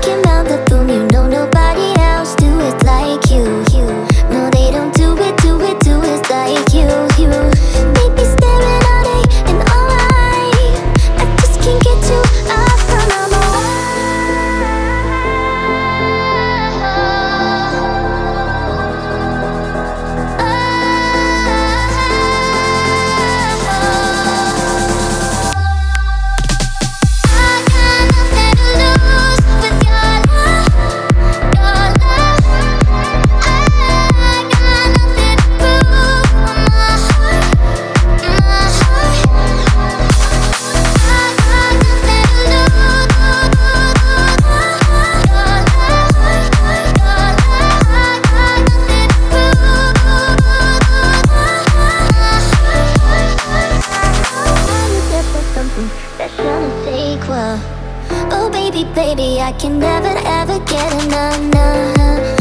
your mouth the boom. You know nobody else do it like you. No, they don't do it like you. Make me staring all day and all night. I just can't get you off from my oh baby, baby, I can never ever get enough.